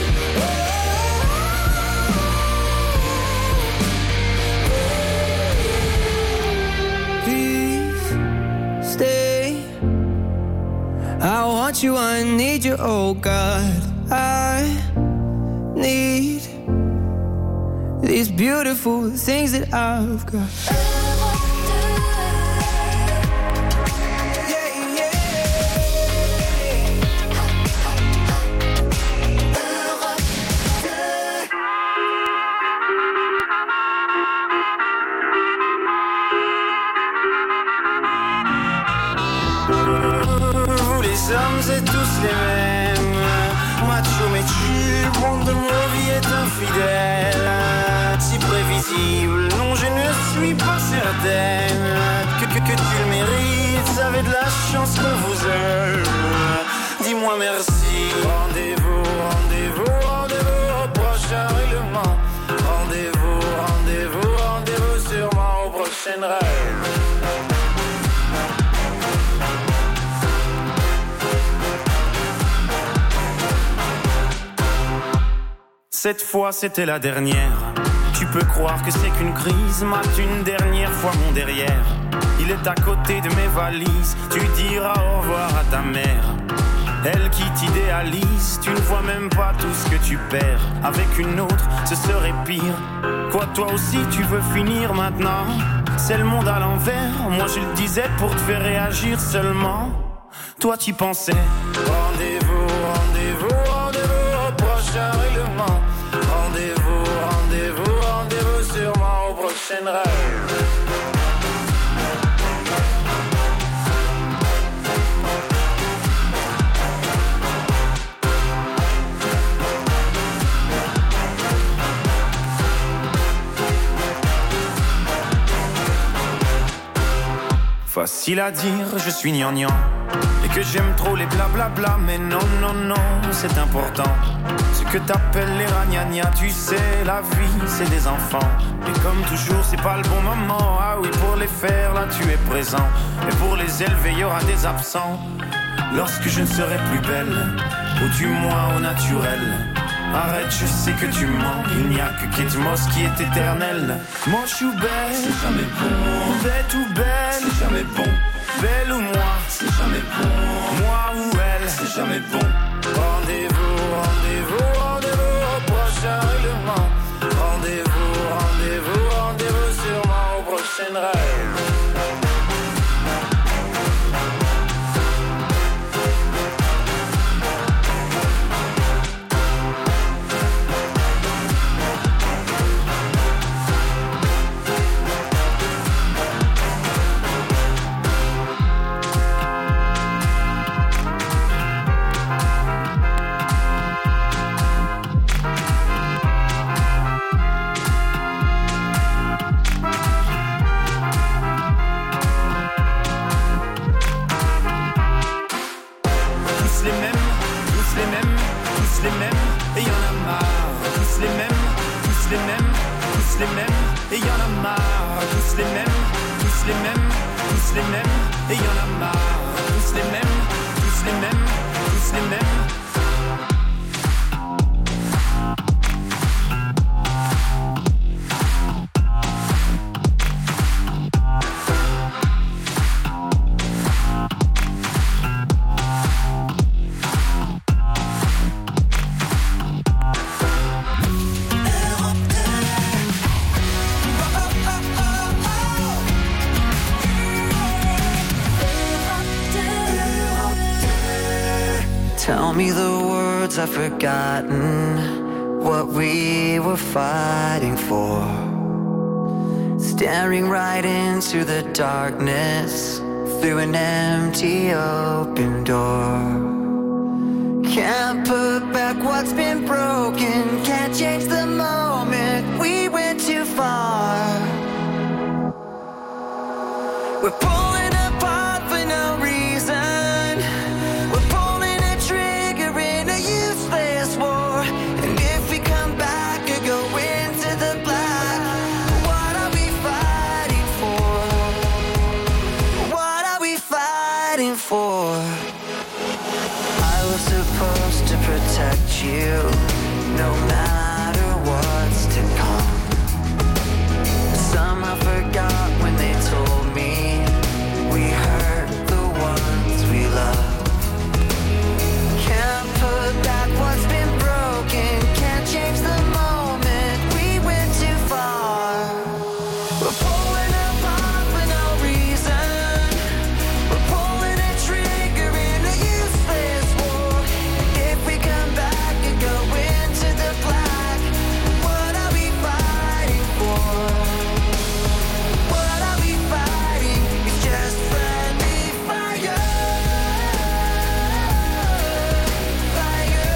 S4: Please stay. I want you, I need you, oh God. I need these beautiful things that I've got.
S8: Vous les hommes êtes tous les mêmes, macho mais tu, monde de ma vie est infidèle, si prévisible, non je ne suis pas certaine que, que, que tu le mérites, vous avez de la chance qu'on vous aime, dis-moi merci. Rendez-vous, rendez-vous, rendez-vous au prochain règlement, rendez-vous, rendez-vous, rendez-vous sûrement au prochain rêve. Cette fois c'était la dernière. Tu peux croire que c'est qu'une crise, mate une dernière fois mon derrière. Il est à côté de mes valises, tu diras au revoir à ta mère. Elle qui t'idéalise, tu ne vois même pas tout ce que tu perds. Avec une autre, ce serait pire. Quoi, toi aussi tu veux finir maintenant? C'est le monde à l'envers, moi je le disais pour te faire réagir seulement. Toi t'y pensais. Rendez-vous, rendez-vous, rendez-vous au prochain règlement. Rendez-vous, rendez-vous, rendez-vous sûrement au prochain rêve. Facile à dire, je suis gnangnan, et que j'aime trop les blablabla, mais non, non, non, c'est important. Ce que t'appelles les ragnagnas, tu sais, la vie, c'est des enfants. Et comme toujours, c'est pas le bon moment. Ah oui, pour les faire, là, tu es présent. Et pour les élever, il y aura des absents. Lorsque je ne serai plus belle, ou du moins au naturel. Arrête, je sais que tu mens. Il n'y a que Kate Moss qui est éternelle. Moche ou belle, c'est jamais bon. Bête ou belle, c'est jamais bon. Belle ou moi, c'est jamais bon. Moi ou elle, c'est jamais bon. Rendez-vous, rendez-vous, rendez-vous au prochain règlement. Rendez-vous, rendez-vous, rendez-vous sûrement au prochain rêve.
S4: Tell me the words I've forgotten. What
S11: what we were fighting for. Staring right into the darkness through an empty open door. Can't put back what's been broken, can't change the moment we went too far. We're pulling apart for no reason. We're pulling a trigger in a useless war. And if we come back or go into the black, what are we fighting for? What are we fighting for? I was supposed to protect you, no matter what's to come. Somehow forgot when they told me we hurt the ones we love. Can't put back what's been broken, can't change the moment we went too far. We're pulling apart for no reason. We're pulling a trigger in a useless war. And if we come back and go into the black, what are we fighting for? What are we fighting? It's just friendly fire. Fire.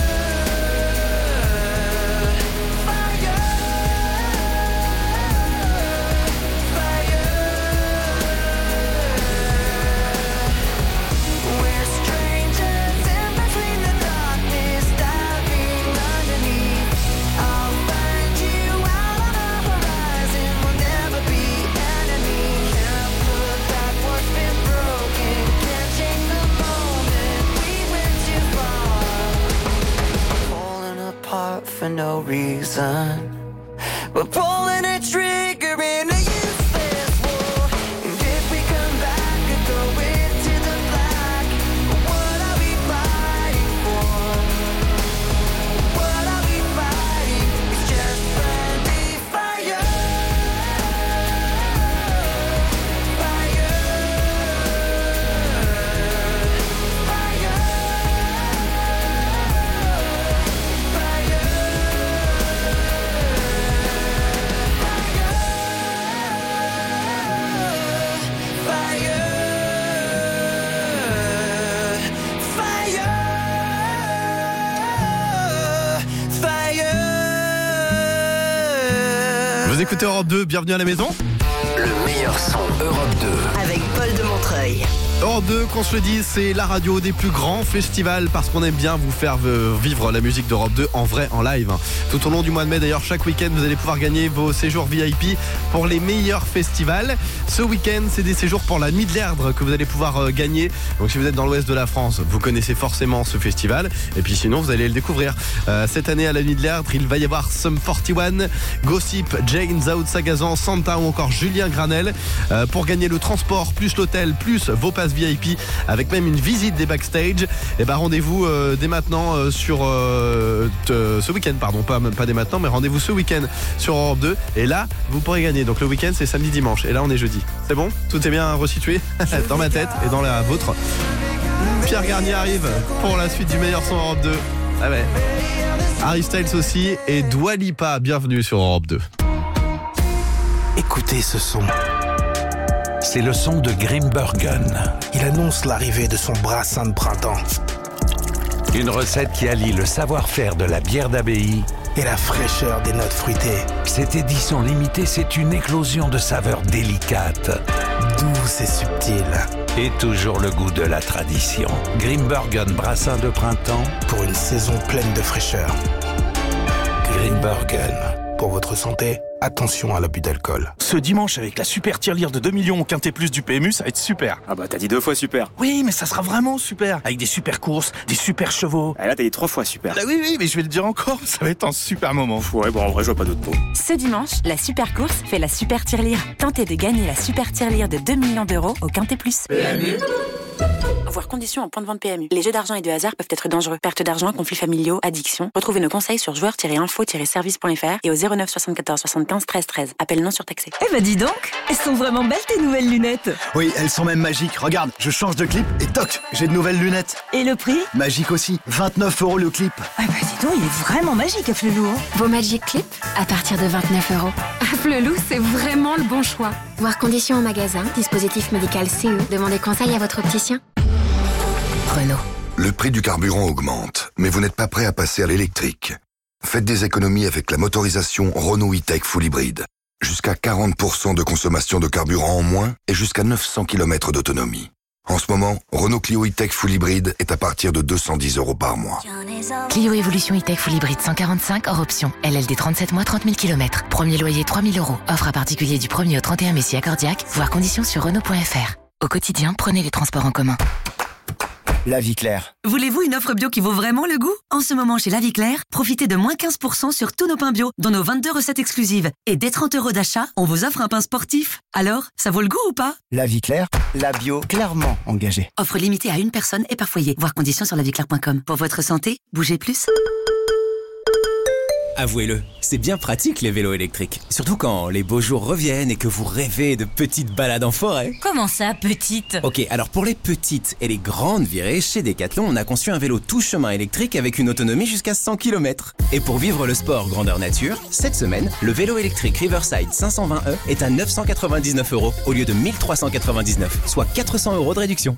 S11: Fire. We're strangers in between the darkness, diving underneath. I'll find you out on the horizon. We'll never be enemies. Can't put back what's been broken. Can't change the moment we went too far. Falling apart for no reason. We're pulling a trigger in a useless war. And if we come back and go into the black, what are we fighting for? What are we fighting? It's just friendly fire. Fire. Fire.
S9: Vous écoutez Europe deux, bienvenue à la maison.
S5: Le meilleur son Europe deux.
S6: Avec Paul de Montreuil.
S9: Europe deux, qu'on se le dise, c'est la radio des plus grands festivals parce qu'on aime bien vous faire euh, vivre la musique d'Europe deux en vrai, en live. Tout au long du mois de mai, d'ailleurs, chaque week-end, vous allez pouvoir gagner vos séjours V I P pour les meilleurs festivals. Ce week-end, c'est des séjours pour la Nuit de l'Erdre que vous allez pouvoir euh, gagner. Donc si vous êtes dans l'ouest de la France, vous connaissez forcément ce festival. Et puis sinon, vous allez le découvrir. Euh, cette année, à la Nuit de l'Erdre, il va y avoir Sum quarante et un, Gossip, Jane, Zao de Sagazan, Santa ou encore Julien Granel. Euh, pour gagner le transport, plus l'hôtel, plus vos passes V I P, avec même une visite des backstage, et ben rendez-vous euh, dès maintenant euh, sur euh, te, ce week-end, pardon, pas, pas dès maintenant, mais rendez-vous ce week-end sur Europe deux. Et là, vous pourrez gagner. Donc le week-end, c'est samedi, dimanche. Et là, on est jeudi. C'est bon? Tout est bien resitué dans ma tête et dans la vôtre. Pierre Garnier arrive pour la suite du meilleur son Europe deux. Ah ouais. Harry Styles aussi et Dua Lipa. Bienvenue sur Europe deux.
S16: Écoutez ce son. C'est le son de Grimbergen. Il annonce l'arrivée de son brassin de printemps. Une recette qui allie le savoir-faire de la bière d'abbaye et la fraîcheur des notes fruitées. Cette édition limitée, c'est une éclosion de saveurs délicates, douces et subtiles. Et toujours le goût de la tradition. Grimbergen brassin de printemps pour une saison pleine de fraîcheur. Grimbergen. Pour votre santé, attention à l'abus d'alcool.
S17: Ce dimanche, avec la super tirelire de deux millions au Quintet Plus du P M U, ça va être super.
S19: Ah bah t'as dit deux fois super.
S17: Oui, mais ça sera vraiment super. Avec des super courses, des super chevaux.
S19: Ah là t'as dit trois fois super.
S17: Ah oui, oui, mais je vais le dire encore, ça va être un super moment.
S19: Ouais, bon en vrai je vois pas d'autre mot.
S20: Ce dimanche, la super course fait la super tirelire. Tentez de gagner la super tirelire de deux millions d'euros au Quintet Plus.
S11: P M U,
S20: Voir conditions en point de vente P M U. Les jeux d'argent et de hasard peuvent être dangereux. Perte d'argent, conflits familiaux, addiction. Retrouvez nos conseils sur joueurs tiret info tiret service point f r et au zéro neuf soixante-quatorze soixante-quinze treize treize. Appel non surtaxé.
S6: Eh ben dis donc, elles sont vraiment belles tes nouvelles lunettes.
S1: Oui, elles sont même magiques. Regarde, je change de clip et toc, j'ai de nouvelles lunettes.
S6: Et le prix?
S1: Magique aussi, vingt-neuf euros le clip.
S6: Ah bah dis donc, il est vraiment magique à Flelou. Hein.
S2: Vos Magic Clip à partir de vingt-neuf euros. À Flelou, c'est vraiment le bon choix. Voir conditions en magasin, dispositif médical C E. Demandez conseil à votre opticien.
S21: Renault. Le prix du carburant augmente, mais vous n'êtes pas prêt à passer à l'électrique. Faites des économies avec la motorisation Renault E-Tech Full Hybrid. Jusqu'à quarante pour cent de consommation de carburant en moins et jusqu'à neuf cents kilomètres d'autonomie. En ce moment, Renault Clio E-Tech Full Hybrid est à partir de deux cent dix euros par mois.
S22: Clio Evolution E-Tech Full Hybrid cent quarante-cinq hors option. L L D trente-sept mois, trente mille kilomètres. Premier loyer trois mille euros. Offre à particulier du premier au trente et un mai si accordiaque. Voir conditions sur Renault point f r. Au quotidien, prenez les transports en commun.
S23: La Vie Claire.
S24: Voulez-vous une offre bio qui vaut vraiment le goût? En ce moment, chez La Vie Claire, profitez de moins quinze pour cent sur tous nos pains bio, dont nos vingt-deux recettes exclusives. Et dès trente euros d'achat, on vous offre un pain sportif. Alors, ça vaut le goût ou pas?
S23: La Vie Claire, la bio clairement engagée.
S24: Offre limitée à une personne et par foyer. Voir conditions sur la vie claire point com. Pour votre santé, bougez plus.
S25: Avouez-le, c'est bien pratique les vélos électriques. Surtout quand les beaux jours reviennent et que vous rêvez de petites balades en forêt.
S24: Comment ça, petite?
S25: Ok, alors pour les petites et les grandes virées, chez Decathlon, on a conçu un vélo tout chemin électrique avec une autonomie jusqu'à cent kilomètres. Et pour vivre le sport grandeur nature, cette semaine, le vélo électrique Riverside cinq cent vingt E est à neuf cent quatre-vingt-dix-neuf euros au lieu de mille trois cent quatre-vingt-dix-neuf, soit quatre cents euros de réduction.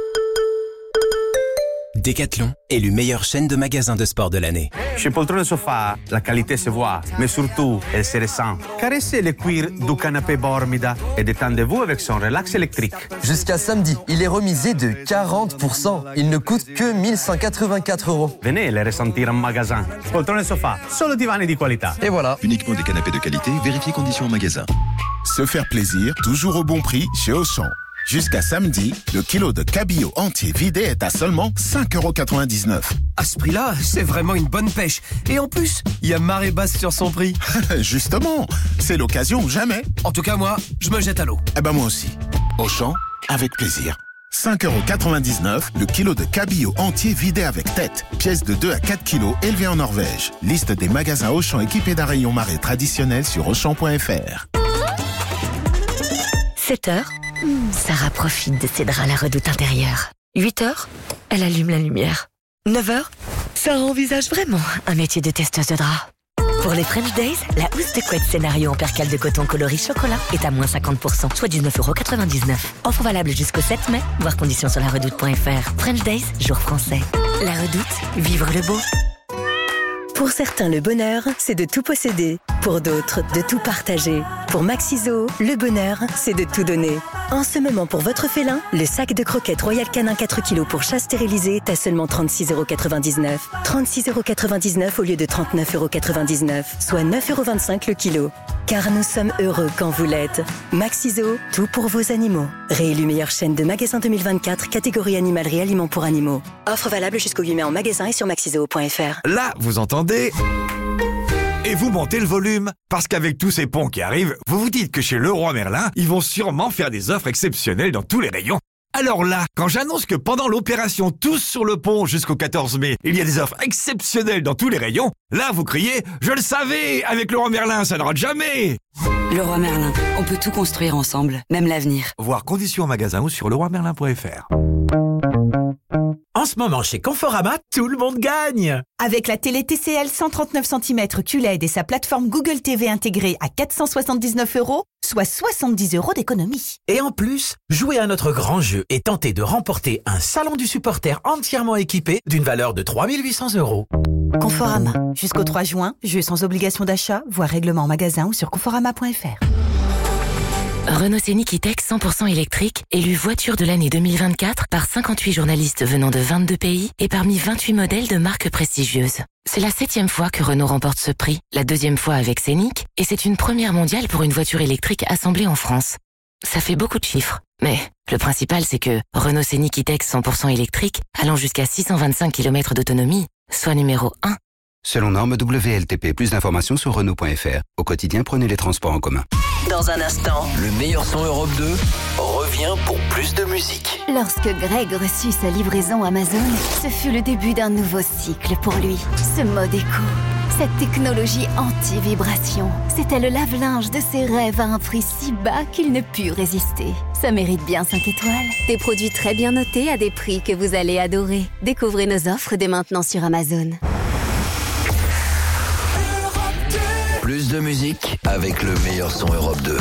S25: Decathlon, élu meilleure chaîne de magasins de sport de l'année.
S26: Chez Poltrone Sofa, la qualité se voit, mais surtout, elle se ressent. Caressez le cuir du canapé Bormida et détendez-vous avec son relax électrique.
S29: Jusqu'à samedi, il est remisé de quarante pour cent. Il ne coûte que mille cent quatre-vingt-quatre euros.
S26: Venez le ressentir en magasin. Poltrone Sofa, solo divani di qualità.
S29: Et voilà.
S21: Uniquement des canapés de qualité, vérifiez conditions en magasin.
S3: Se faire plaisir, toujours au bon prix chez Auchan. Jusqu'à samedi, le kilo de cabillaud entier vidé est à seulement cinq euros quatre-vingt-dix-neuf.
S30: À ce prix-là, c'est vraiment une bonne pêche. Et en plus, il y a marée basse sur son prix.
S3: Justement, c'est l'occasion ou jamais.
S30: En tout cas, moi, je me jette à l'eau.
S3: Eh ben moi aussi. Auchan, avec plaisir. cinq euros quatre-vingt-dix-neuf, le kilo de cabillaud entier vidé avec tête. Pièce de deux à quatre kilos élevée en Norvège. Liste des magasins Auchan équipés d'un rayon marée traditionnel sur auchan point f r.
S22: sept heures, Sarah profite de ses draps à la redoute intérieure. huit heures, elle allume la lumière. neuf heures, Sarah envisage vraiment un métier de testeuse de draps. Pour les French Days, la housse de couette scénario en percale de coton coloris chocolat est à moins cinquante pour cent, soit dix-neuf euros quatre-vingt-dix-neuf. Offre valable jusqu'au sept mai, voir conditions sur la redoute point f r. French Days, jour français. La redoute, vivre le beau.
S6: Pour certains, le bonheur, c'est de tout posséder. Pour d'autres, de tout partager. Pour Maxiso, le bonheur, c'est de tout donner. En ce moment, pour votre félin, le sac de croquettes Royal Canin quatre kilos pour chat stérilisé est à seulement trente-six euros quatre-vingt-dix-neuf. trente-six euros quatre-vingt-dix-neuf au lieu de trente-neuf euros quatre-vingt-dix-neuf, soit neuf euros vingt-cinq le kilo. Car nous sommes heureux quand vous l'êtes. Maxiso, tout pour vos animaux. Réélu meilleure chaîne de magasins deux mille vingt-quatre, catégorie animalerie aliments pour animaux. Offre valable jusqu'au huit mai en magasin et sur maxiso point f r.
S31: Là, vous entendez ? Et vous montez le volume, parce qu'avec tous ces ponts qui arrivent, vous vous dites que chez Leroy Merlin, ils vont sûrement faire des offres exceptionnelles dans tous les rayons. Alors là, quand j'annonce que pendant l'opération Tous sur le pont jusqu'au quatorze mai, il y a des offres exceptionnelles dans tous les rayons, là vous criez « Je le savais, avec Leroy Merlin, ça ne rate jamais !»
S24: Leroy Merlin, on peut tout construire ensemble, même l'avenir.
S31: Voir conditions en magasin ou sur leroy merlin point f r.
S32: En ce moment, chez Conforama, tout le monde gagne! Avec la télé T C L cent trente-neuf centimètres Q L E D et sa plateforme Google T V intégrée à quatre cent soixante-dix-neuf euros, soit soixante-dix euros d'économie. Et en plus, jouez à notre grand jeu et tentez de remporter un salon du supporter entièrement équipé d'une valeur de trois mille huit cents euros. Conforama. Jusqu'au trois juin, jeu sans obligation d'achat, voire règlement en magasin ou sur conforama point f r.
S22: Renault Scénic E-Tech cent pour cent électrique, élu voiture de l'année deux mille vingt-quatre par cinquante-huit journalistes venant de vingt-deux pays et parmi vingt-huit modèles de marques prestigieuses. C'est la septième fois que Renault remporte ce prix, la deuxième fois avec Scénic, et c'est une première mondiale pour une voiture électrique assemblée en France. Ça fait beaucoup de chiffres, mais le principal c'est que Renault Scénic E-Tech cent pour cent électrique, allant jusqu'à six cent vingt-cinq kilomètres d'autonomie, soit numéro un.
S33: Selon norme W L T P, plus d'informations sur Renault point f r. Au quotidien, prenez les transports en commun.
S4: Dans un instant,
S5: Le meilleur son Europe deux revient pour plus de musique.
S7: Lorsque Greg reçut sa livraison Amazon, ce fut le début d'un nouveau cycle pour lui. Ce mode éco, cette technologie anti-vibration, c'était le lave-linge de ses rêves à un prix si bas qu'il ne put résister. Ça mérite bien cinq étoiles. Des produits très bien notés à des prix que vous allez adorer. Découvrez nos offres dès maintenant sur Amazon.
S5: Plus de musique avec le meilleur son Europe deux.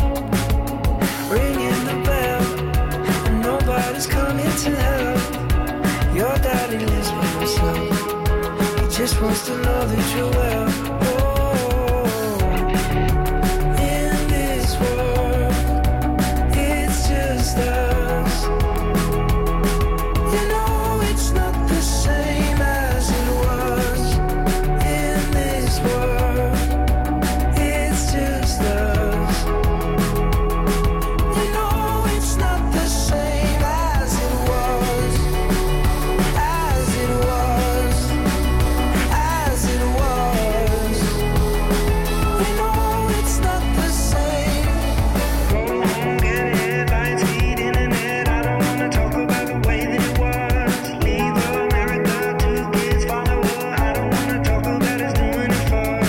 S11: to help. just wants to know that you're well. Oh, in this world, it's just us. You know it's not the same as it was. In this world, it's just us. You know it's not the same as it was. As it was. As it was. You know it's not the same. Go home, get headlines, feed internet. I don't wanna talk about the way that it was. Leave America, two kids follow her. I don't wanna talk about us doing it first.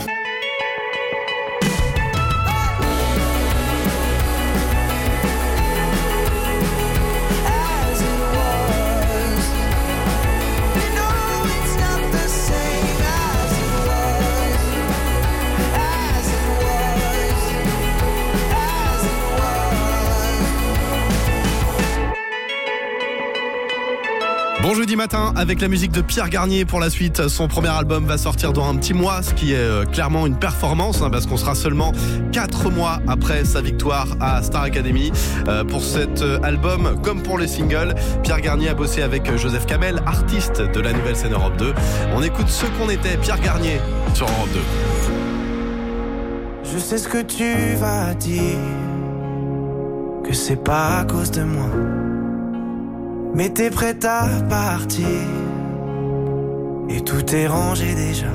S11: As it was. You know it's not the same as it was. As it was. As it was.
S4: Bon jeudi matin avec la musique de Pierre Garnier pour la suite. Son premier album va sortir dans un petit mois, ce qui est euh, clairement une performance hein, parce qu'on sera seulement quatre mois après sa victoire à Star Academy. Euh, pour cet euh, album, comme pour les singles, Pierre Garnier a bossé avec euh, Joseph Kamel, artiste de la nouvelle scène Europe deux. On écoute ce qu'on était, Pierre Garnier sur Europe deux.
S11: Je sais ce que tu vas dire, que c'est pas à cause de moi. Mais t'es prête à partir, et tout est rangé déjà.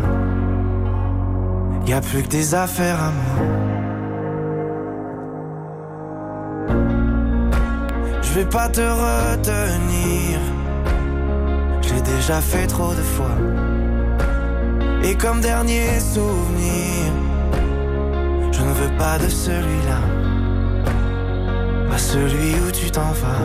S11: Y a plus que des affaires à moi. Je vais pas te retenir, j'ai déjà fait trop de fois. Et comme dernier souvenir, je ne veux pas de celui-là, pas celui où tu t'en vas.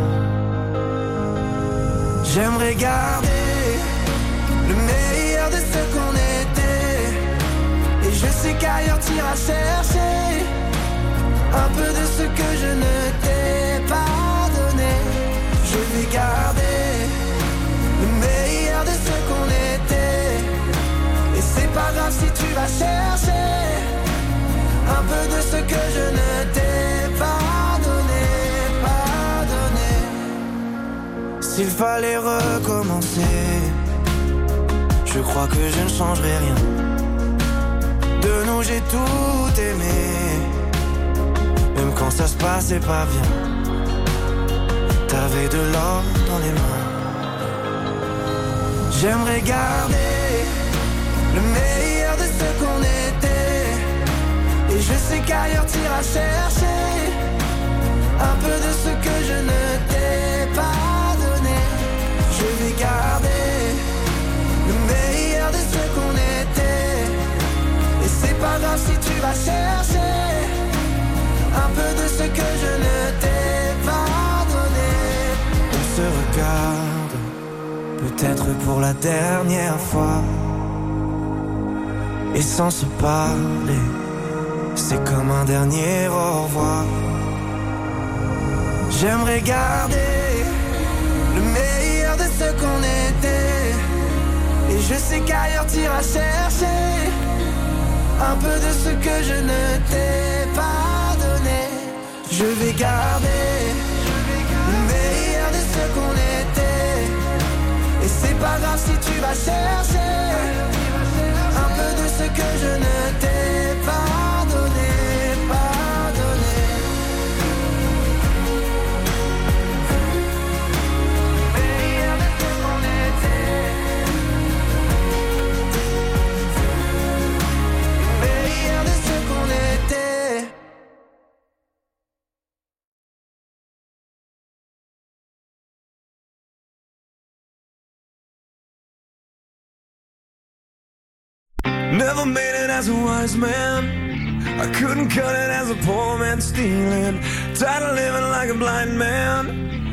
S11: J'aimerais garder le meilleur de ce qu'on était. Et je sais qu'ailleurs t'iras chercher un peu de ce que je ne t'ai pas donné. Je vais garder le meilleur de ce qu'on était. Et c'est pas grave si tu vas chercher un peu de ce que je ne t'ai pas donné. Pas donné. S'il fallait recommencer, je crois que je ne changerai rien. De nous j'ai tout aimé, même quand ça se passait pas bien. T'avais de l'or dans les mains. J'aimerais garder le meilleur de ce qu'on était. Et je sais qu'ailleurs t'iras chercher un peu de ce que je ne t'ai pas donné. Je vais garder le meilleur de ce qu'on était. Et c'est pas grave si tu vas chercher un peu de ce que je ne t'ai pas donné. On se regarde, peut-être pour la dernière fois. Et sans se parler, c'est comme un dernier au revoir. J'aimerais garder le meilleur de ce qu'on était. Et je sais qu'ailleurs t'iras chercher un peu de ce que je ne t'ai pas donné. Je vais garder le meilleur de ce qu'on était. Et c'est pas grave si tu vas chercher un peu de ce que je ne t'ai pas donné. Pas donné. Meilleur de ce qu'on était. Meilleur de ce qu'on était.
S8: Never made it as a wise man. I couldn't cut it as a poor man stealing. Tired of living like a blind man.